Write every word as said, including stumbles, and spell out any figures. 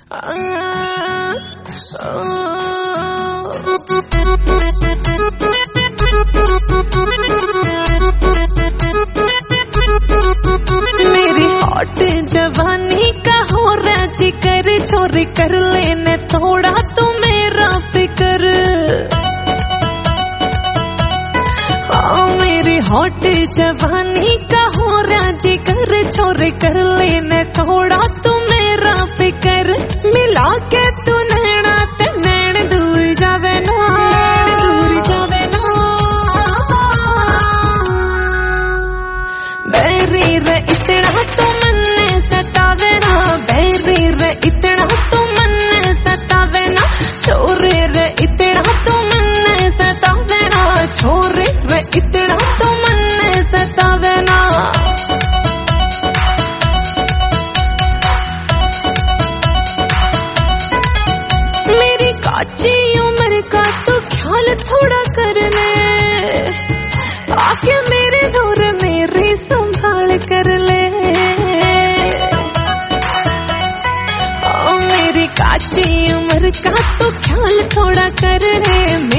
मेरी हॉट जवानी का हो राजी कर, छोरी कर लेने थोड़ा तो मेरा फिक्र। हाँ मेरी हॉट जवानी का हो राजी कर, छोरी कर लेने थोड़ा तो मेरा फिक्र। मिला के तू नैना ते नैन दूर जावे ना, दूर जावे ना। बैरी रे इतना तो मन्ने सतावे ना, बैरी रे इतना तो मन्ने सतावे ना। छोरे रे इतना तो मन्ने सतावे ना, छोरे रे इतना तो मन्ने सतावे ना। मेरी काची उम्र का तो ख्याल थोड़ा करने, आके मेरे दूर मेरी संभाल कर ले। ओ मेरी काची उम्र का तो ख्याल थोड़ा कर ले।